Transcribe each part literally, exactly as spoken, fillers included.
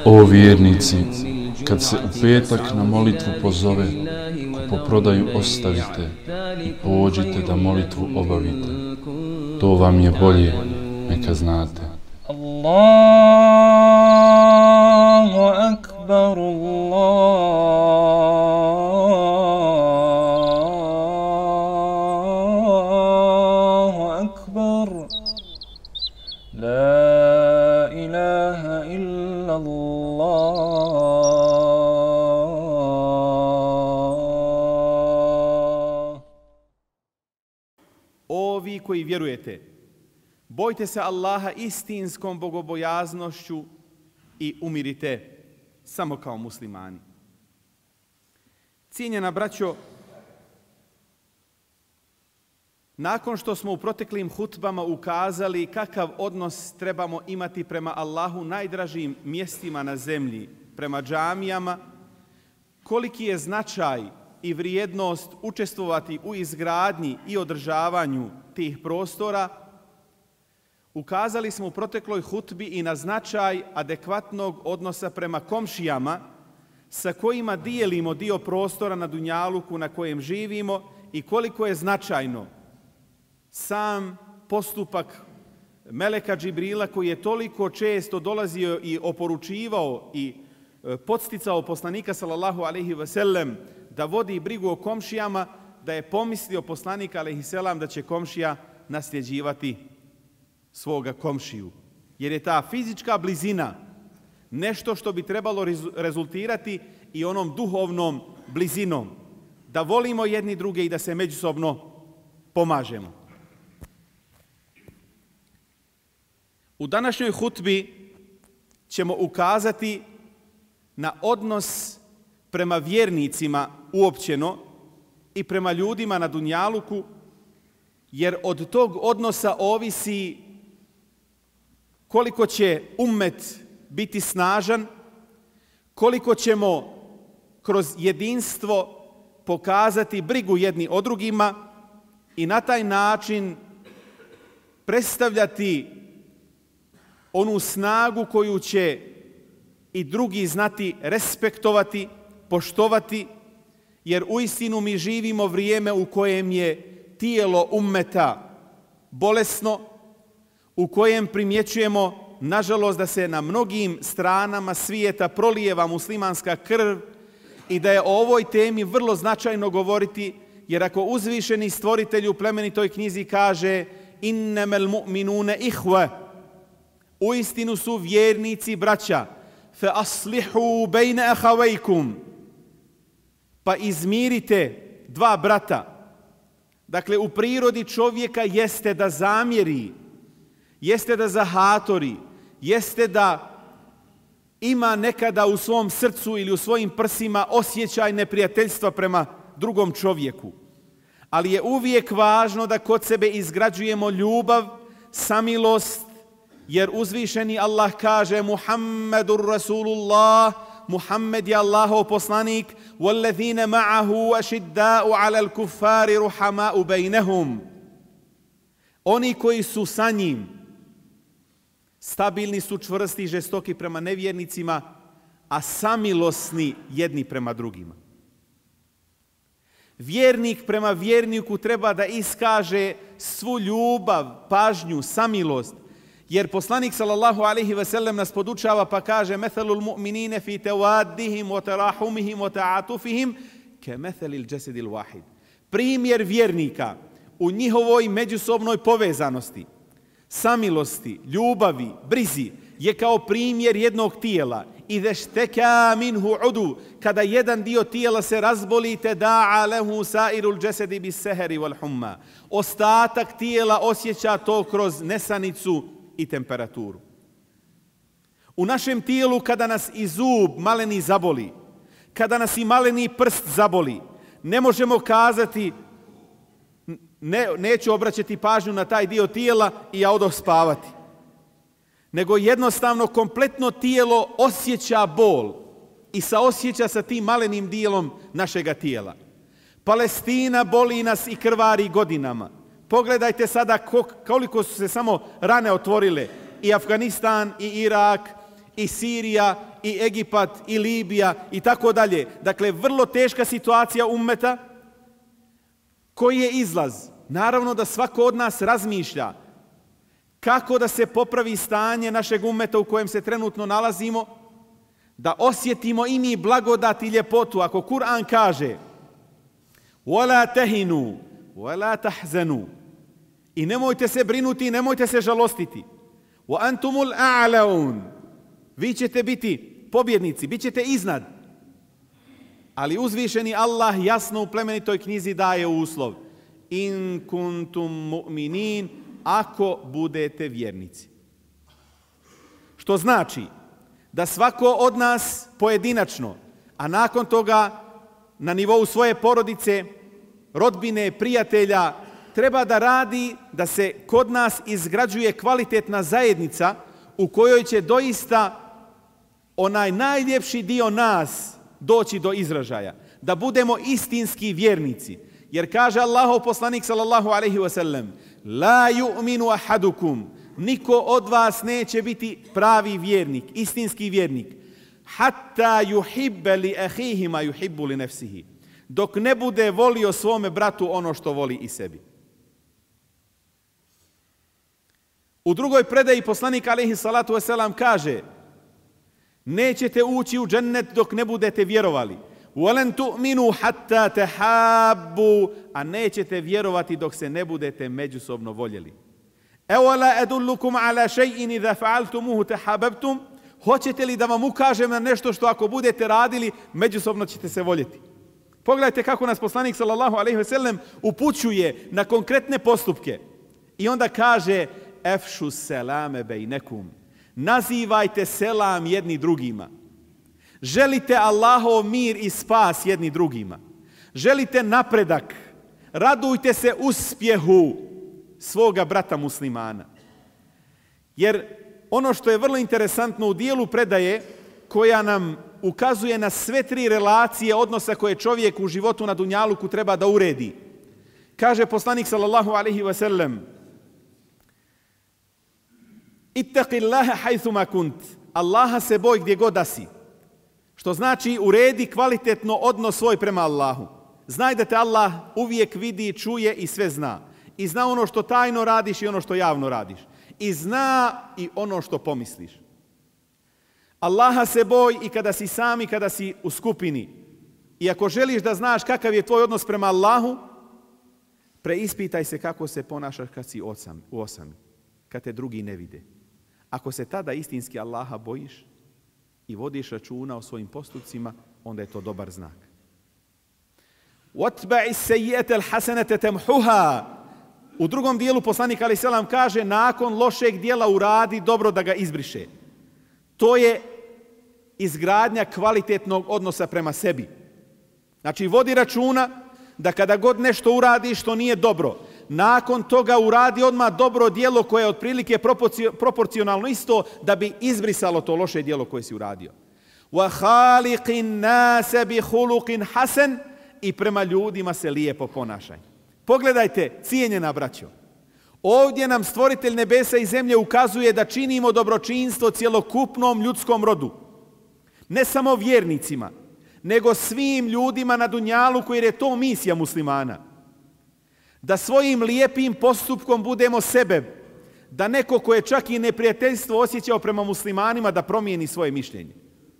O vjernici, kad se u petak na molitvu pozove, kupoprodaju ostavite i pođite da molitvu obavite. To vam je bolje, neka znate. Allahu akbar, Allahu akbar, la ilaha illa Allah. Ovi koji vjerujete, bojte se Allaha istinskom bogobojaznošću i umirite samo kao muslimani. Cijenjena braćo, nakon što smo u proteklim hutbama ukazali kakav odnos trebamo imati prema Allahu najdražim mjestima na zemlji, prema džamijama, koliki je značaj i vrijednost učestvovati u izgradnji i održavanju tih prostora, ukazali smo u protekloj hutbi i na značaj adekvatnog odnosa prema komšijama sa kojima dijelimo dio prostora na dunjaluku na kojem živimo i koliko je značajno sam postupak Meleka Džibrila koji je toliko često dolazio i oporučivao i podsticao poslanika sallallahu alejhi ve sellem da vodi brigu o komšijama, da je pomislio poslanik alejhi selam da će komšija nasljeđivati svoga komšiju. Jer je ta fizička blizina nešto što bi trebalo rezultirati i onom duhovnom blizinom. Da volimo jedni druge i da se međusobno pomažemo. U današnjoj hutbi ćemo ukazati na odnos prema vjernicima uopćeno i prema ljudima na dunjaluku, jer od tog odnosa ovisi koliko će ummet biti snažan, koliko ćemo kroz jedinstvo pokazati brigu jedni o drugima i na taj način predstavljati onu snagu koju će i drugi znati respektovati, poštovati, jer uistinu mi živimo vrijeme u kojem je tijelo ummeta bolesno, u kojem primjećujemo, nažalost, da se na mnogim stranama svijeta prolijeva muslimanska krv i da je o ovoj temi vrlo značajno govoriti, jer ako uzvišeni stvoritelj u plemenitoj knjizi kaže innemel mu'minune ihve, uistinu su vjernici braća, fe aslihu bejne ahavejkum, pa izmirite dva brata. Dakle, u prirodi čovjeka jeste da zamjeri, jeste da zahatori, jeste da ima nekada u svom srcu ili u svojim prsima osjećaj neprijateljstva prema drugom čovjeku. Ali je uvijek važno da kod sebe izgrađujemo ljubav, samilost, jer uzvišeni Allah kaže Muhammedur Rasulullah, Muhammed je Allahov poslanik, وَالَّذِينَ مَعَهُ أَشِدَّاءُ عَلَى الْكُفَّارِ رُحَمَاءُ بَيْنَهُمْ. Oni koji su sa njim, stabilni su, čvrsti i žestoki prema nevjernicima, a samilosni jedni prema drugima. Vjernik prema vjerniku treba da iskaže svu ljubav, pažnju, samilost, jer poslanik sallallahu alejhi ve sellem nas podučava pa kaže methalul mu'minine fi tawaddihim wa tarahumihim wa ta'atufihim kamathalil jasadil wahid. Primjer vjernika u njihovoj međusobnoj povezanosti, samilosti, ljubavi, brizi je kao primjer jednog tijela. Idha shtaka minhu udu, kada jedan dio tijela se razboli, tada'a lahu sa'irul jasadi bis sahari wal humma. Ostatak tijela osjeća to kroz nesanicu i temperaturu. U našem tijelu kada nas i zub maleni zaboli, kada nas i maleni prst zaboli, ne možemo kazati ne, neću obraćati pažnju na taj dio tijela i ja odoh spavati. Nego jednostavno kompletno tijelo osjeća bol i saosjeća sa tim malenim dijelom našega tijela. Palestina boli nas i krvari godinama. Pogledajte sada koliko su se samo rane otvorile. I Afganistan, i Irak, i Sirija, i Egipat, i Libija i tako dalje. Dakle, vrlo teška situacija ummeta. Koji je izlaz? Naravno da svako od nas razmišlja kako da se popravi stanje našeg ummeta u kojem se trenutno nalazimo, da osjetimo i mi blagodat i ljepotu. Ako Kur'an kaže وَلَا تَهِنُوا وَلَا تَحْزَنُوا i nemojte se brinuti i nemojte se žalostiti. وَأَنْتُمُ الْأَعْلَوْنَ vi ćete biti pobjednici, bit ćete iznad. Ali uzvišeni Allah jasno u plemenitoj knjizi daje uslov. In kuntum mu'minin, ako budete vjernici. Što znači da svako od nas pojedinačno, a nakon toga na nivou svoje porodice, rodbine, prijatelja, treba da radi da se kod nas izgrađuje kvalitetna zajednica u kojoj će doista onaj najljepši dio nas doći do izražaja. Da budemo istinski vjernici. Jer kaže Allahov poslanik sallallahu alejhi ve sellem: La yu'minu ahadukum, niko od vas neće biti pravi vjernik, istinski vjernik. Hatta yuhibba li ahihi ma yuhibbu li nafsihi, dok ne bude volio svome bratu ono što voli i sebi. U drugoj predaji poslanik alejhi salatu vesselam kaže: nećete ući u džennet dok ne budete vjerovali. وَلَنْ تُؤْمِنُوا حَتَّى تَحَابُّوا a nećete vjerovati dok se ne budete međusobno voljeli. أَوَلَا أَدُلُّكُمْ عَلَى شَيْءٍ إِذَا فَعَلْتُمُوهُ تَحَابَبْتُمْ hoćete li da vam ukažem na nešto što ako budete radili, međusobno ćete se voljeti? Pogledajte kako nas poslanik sallallahu alejhi ve sellem upućuje na konkretne postupke. I onda kaže: Efšu selame bejnekum, nazivajte selam jedni drugima. Želite Allahov mir i spas jedni drugima. Želite napredak. Radujte se uspjehu svoga brata muslimana. Jer ono što je vrlo interesantno u dijelu predaje, koja nam ukazuje na sve tri relacije odnosa koje čovjek u životu na dunjaluku treba da uredi. Kaže poslanik sallallahu alejhi ve sellem: Ittaqillaha haythuma kunt, Allaha se boj gdje god da si. Što znači uredi kvalitetno odnos svoj prema Allahu. Znaj da te Allah uvijek vidi, čuje i sve zna. I zna ono što tajno radiš i ono što javno radiš. I zna i ono što pomisliš. Allaha se boj i kada si sam i kada si u skupini. I ako želiš da znaš kakav je tvoj odnos prema Allahu, preispitaj se kako se ponašaš kad si u osami, kad te drugi ne vide. Ako se tada istinski Allaha bojiš i vodiš računa o svojim postupcima, onda je to dobar znak. وَاتْبَعِ السَّيِّئَةَ الْحَسَنَةَ تَمْحُهَا u drugom dijelu poslanik alejhi selam kaže: nakon lošeg dijela uradi dobro da ga izbriše. To je izgradnja kvalitetnog odnosa prema sebi. Znači, vodi računa da kada god nešto uradi što nije dobro, nakon toga uradi odmah dobro djelo koje je otprilike proporcionalno isto da bi izbrisalo to loše djelo koje si uradio. وَحَالِقِ النَّاسَ بِحُلُقٍ حَسَنٍ i prema ljudima se lijepo ponašaj. Pogledajte, cijenjena braćo, ovdje nam stvoritelj nebesa i zemlje ukazuje da činimo dobročinstvo cjelokupnom ljudskom rodu. Ne samo vjernicima, nego svim ljudima na dunjaluku, jer je to misija muslimana. Da svojim lijepim postupkom budemo sebe, da neko ko je čak i neprijateljstvo osjećao prema muslimanima da promijeni svoje mišljenje.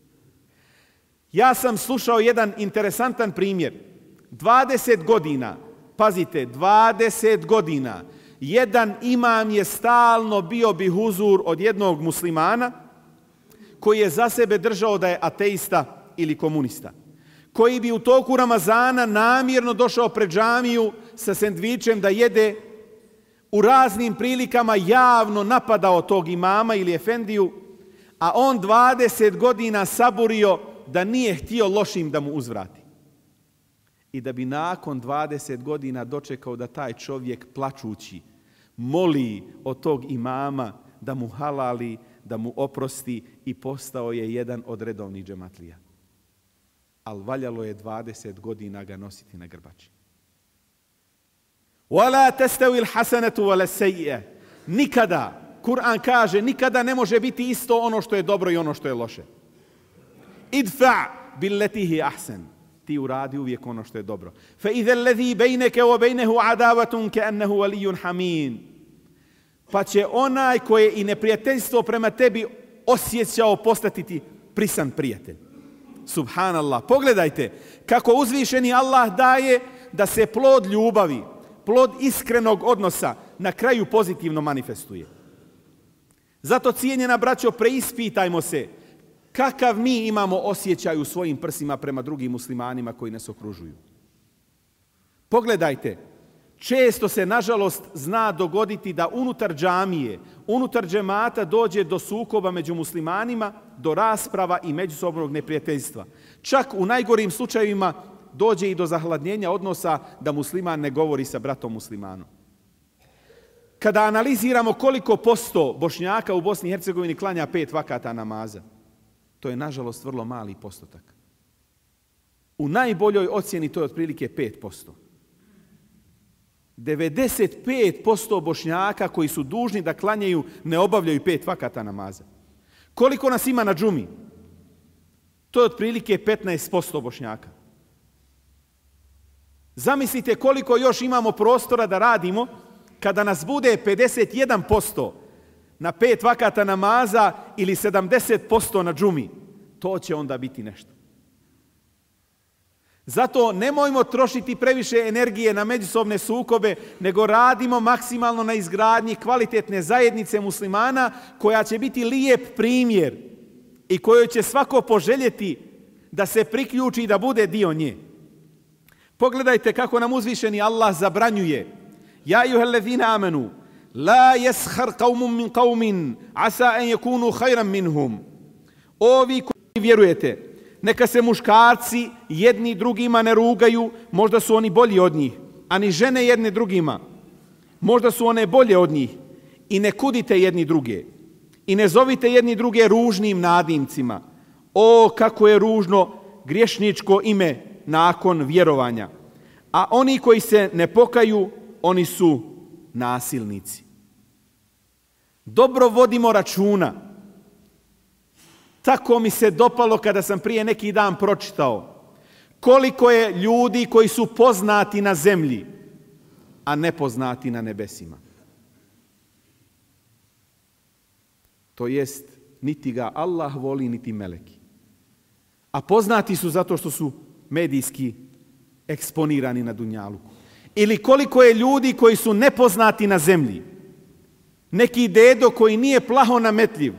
Ja sam slušao jedan interesantan primjer. dvadeset godina, pazite, dvadeset godina, jedan imam je stalno bio bihuzur od jednog muslimana koji je za sebe držao da je ateista ili komunista, koji bi u toku Ramazana namjerno došao pred džamiju sa sendvičem da jede, u raznim prilikama javno napadao tog imama ili efendiju, a on dvadeset godina saburio da nije htio lošim da mu uzvrati. I da bi nakon dvadeset godina dočekao da taj čovjek plačući moli od tog imama da mu halali, da mu oprosti, i postao je jedan od redovnih džematlija. Ali valjalo je dvadeset godina ga nositi na grbači. وَلَا تَسْتَوِي الْحَسَنَةُ وَلَا السَّيِّئَةُ nikada Kur'an kaže nikada ne može biti isto ono što je dobro i ono što je loše. Idfa billati hi ahsan. Ti uradi uvijek ono što je dobro. Fa idha alladhi baynaka wa baynahu adawatun ka'annahu waliyyun hamim. Pa će onaj koji i neprijateljstvo prema tebi osjećao postati ti prisan prijatelj. Subhanallah. Pogledajte kako uzvišeni Allah daje da se plod ljubavi, plod iskrenog odnosa na kraju pozitivno manifestuje. Zato, cijenjena braćo, preispitajmo se kakav mi imamo osjećaj u svojim prsima prema drugim muslimanima koji nas okružuju. Pogledajte, često se, nažalost, zna dogoditi da unutar džamije, unutar džemata dođe do sukoba među muslimanima, do rasprava i međusobnog neprijateljstva. Čak u najgorim slučajevima dođe i do zahladnjenja odnosa da musliman ne govori sa bratom muslimanom. Kada analiziramo koliko posto Bošnjaka u Bosni i Hercegovini klanja pet vakata namaza, to je, nažalost, vrlo mali postotak. U najboljoj ocjeni to je otprilike pet posto. devedeset pet posto Bošnjaka koji su dužni da klanjaju ne obavljaju pet vakata namaza. Koliko nas ima na džumi? To je otprilike petnaest posto Bošnjaka. Zamislite koliko još imamo prostora da radimo kada nas bude pedeset jedan posto na pet vakata namaza ili sedamdeset posto na džumi. To će onda biti nešto. Zato nemojmo trošiti previše energije na međusobne sukobe, nego radimo maksimalno na izgradnji kvalitetne zajednice muslimana koja će biti lijep primjer i kojoj će svako poželjeti da se priključi i da bude dio nje. Pogledajte kako nam uzvišeni Allah zabranjuje. Ja ejuhellezina amenu, la yashar qaumun min qaumin asa an yakunu khayran minhum. Ovi koji vjerujete, neka se muškarci jedni drugima ne rugaju, možda su oni bolji od njih, a ni žene jedne drugima, možda su one bolje od njih. I ne kudite jedni druge. I ne zovite jedni druge ružnim nadimcima. O, kako je ružno griješničko ime nakon vjerovanja. A oni koji se ne pokaju, oni su nasilnici. Dobro vodimo računa. Tako mi se dopalo kada sam prije neki dan pročitao koliko je ljudi koji su poznati na zemlji, a nepoznati na nebesima. To jest, niti ga Allah voli, niti meleki. A poznati su zato što su medijski eksponirani na dunjaluku. Ili koliko je ljudi koji su nepoznati na zemlji. Neki dedo koji nije plaho nametljiv.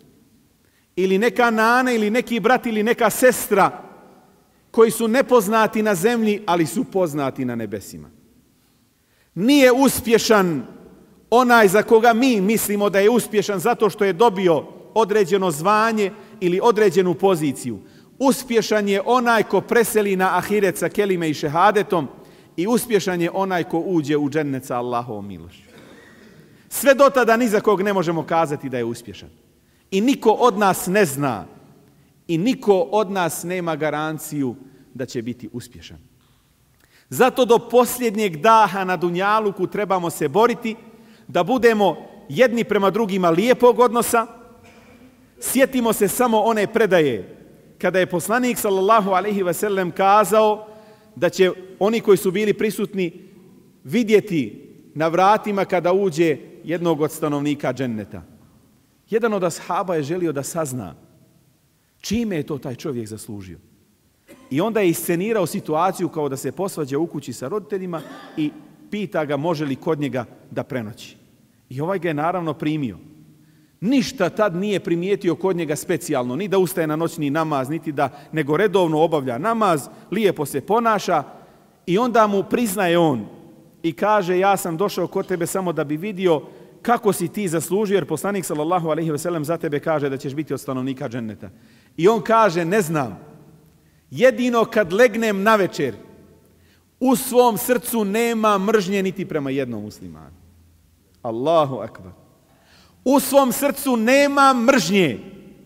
Ili neka nana, ili neki brat, ili neka sestra koji su nepoznati na zemlji, ali su poznati na nebesima. Nije uspješan onaj za koga mi mislimo da je uspješan zato što je dobio određeno zvanje ili određenu poziciju. Uspješan je onaj ko preseli na ahiret sa kelime i šehadetom i uspješan je onaj ko uđe u džennet sa Allahovom milošću. Sve do tada ni za kog ne možemo kazati da je uspješan. I niko od nas ne zna i niko od nas nema garanciju da će biti uspješan. Zato do posljednjeg daha na dunjaluku trebamo se boriti da budemo jedni prema drugima lijepog odnosa. Sjetimo se samo one predaje kada je poslanik sallallahu alejhi ve sellem kazao da će oni koji su bili prisutni vidjeti na vratima kada uđe jednog od stanovnika dženneta. Jedan od ashaba je želio da sazna čime je to taj čovjek zaslužio. I onda je iscenirao situaciju kao da se posvađa u kući sa roditeljima i pita ga može li kod njega da prenoći. I ovaj ga je naravno primio. Ništa tad nije primijetio kod njega specijalno, ni da ustaje na noćni namaz, niti da, nego redovno obavlja namaz, lijepo se ponaša i onda mu priznaje on i kaže ja sam došao kod tebe samo da bi vidio kako si ti zaslužio, jer poslanik sallallahu alejhi ve sellem za tebe kaže da ćeš biti od stanovnika dženneta. I on kaže ne znam, jedino kad legnem na večer u svom srcu nema mržnje niti prema jednom muslimanu. Allahu akbar. U svom srcu nema mržnje.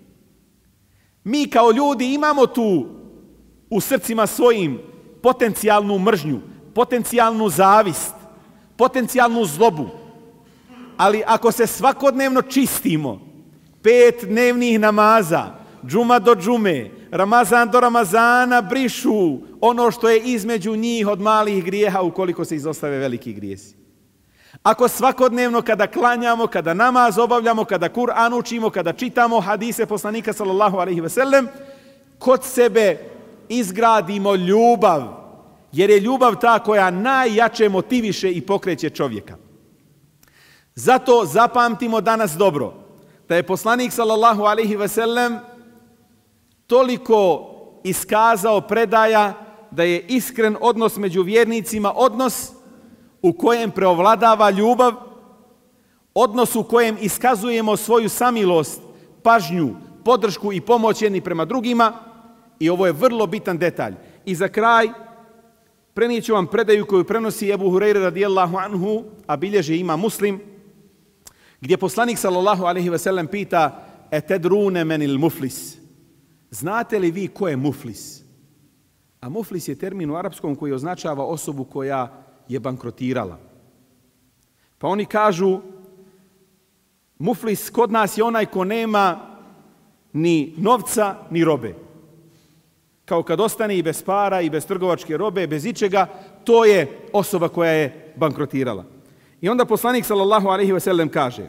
Mi kao ljudi imamo tu u srcima svojim potencijalnu mržnju, potencijalnu zavist, potencijalnu zlobu. Ali ako se svakodnevno čistimo, pet dnevnih namaza, džuma do džume, Ramazan do Ramazana, brišu ono što je između njih od malih grijeha ukoliko se izostave veliki grijesi. Ako svakodnevno kada klanjamo, kada namaz obavljamo, kada Kur'an učimo, kada čitamo hadise poslanika sallallahu alejhi ve sellem, kod sebe izgradimo ljubav, jer je ljubav ta koja najjače motiviše i pokreće čovjeka. Zato zapamtimo danas dobro da je poslanik sallallahu alejhi ve sellem toliko iskazao predaja da je iskren odnos među vjernicima, odnos u kojem preovladava ljubav, odnos u kojem iskazujemo svoju samilost, pažnju, podršku i pomoć jedni prema drugima. I ovo je vrlo bitan detalj. I za kraj prenijet ću vam predaju koju prenosi Ebu Hureyre radijallahu anhu, a bilježi ima Muslim, gdje poslanik sallallahu alejhi ve sellem pita: etedrune menil muflis? Znate li vi ko je muflis? A muflis je termin u arapskom koji označava osobu koja je bankrotirala. Pa oni kažu: muflis kod nas je onaj ko nema ni novca ni robe. Kao kad ostane i bez para i bez trgovačke robe, bez ičega, to je osoba koja je bankrotirala. I onda poslanik sallallahu alejhi ve sellem kaže: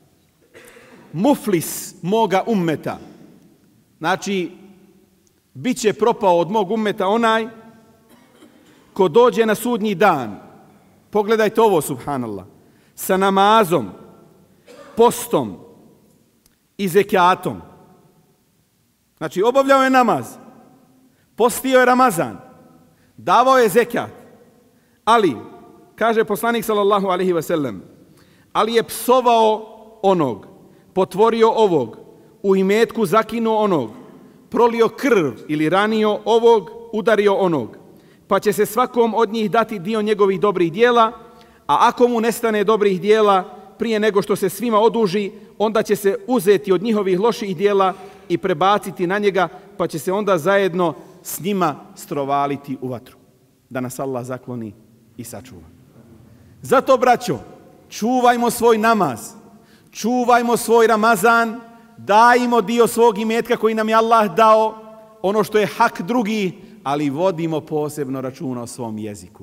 muflis moga ummeta, znači bit će propao od mog ummeta onaj ko dođe na sudnji dan, pogledajte ovo, subhanallah, sa namazom, postom i zekatom. Znači obavljao je namaz, postio je Ramazan, davao je zekat, ali, kaže poslanik sallallahu alejhi ve sellem, ali je psovao onog, potvorio ovog, u imetku zakinuo onog, prolio krv ili ranio ovog, udario onog, pa će se svakom od njih dati dio njegovih dobrih dijela, a ako mu nestane dobrih dijela prije nego što se svima oduži, onda će se uzeti od njihovih loših dijela i prebaciti na njega, pa će se onda zajedno s njima strovaliti u vatru. Da nas Allah zakloni i sačuva. Zato, braćo, čuvajmo svoj namaz, čuvajmo svoj Ramazan, dajmo dio svog imetka koji nam je Allah dao, ono što je hak drugi, ali vodimo posebno računa o svom jeziku.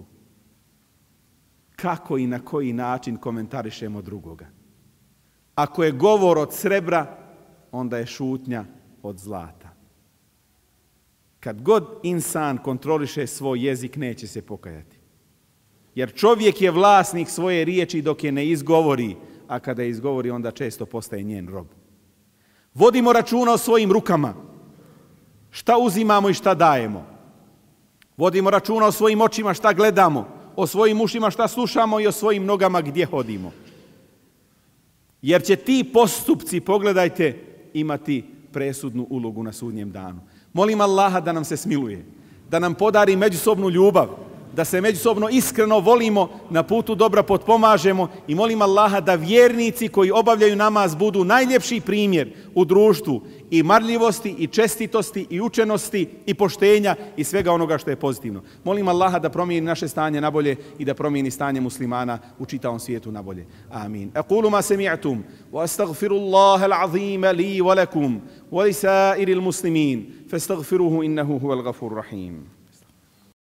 Kako i na koji način komentarišemo drugoga. Ako je govor od srebra, onda je šutnja od zlata. Kad god insan kontroliše svoj jezik, neće se pokajati. Jer čovjek je vlasnik svoje riječi dok je ne izgovori, a kada je izgovori, onda često postaje njen rob. Vodimo računa o svojim rukama. Šta uzimamo i šta dajemo. Vodimo računa o svojim očima šta gledamo, o svojim ušima šta slušamo i o svojim nogama gdje hodimo. Jer će ti postupci, pogledajte, imati presudnu ulogu na sudnjem danu. Molim Allaha da nam se smiluje, da nam podari međusobnu ljubav, da se međusobno iskreno volimo, na putu dobra potpomažemo i molim Allaha da vjernici koji obavljaju namaz budu najljepši primjer u društvu i marljivosti i čestitosti i učenosti i poštenja i svega onoga što je pozitivno. Molim Allaha da promijeni naše stanje na bolje i da promijeni stanje muslimana u čitavom svijetu na bolje. Amin. Aqulu ma sami'tum wa astaghfirullaha al-azim li wa lakum wa li sa'iril muslimin fastaghfiruhu innahu huwal ghafurur rahim.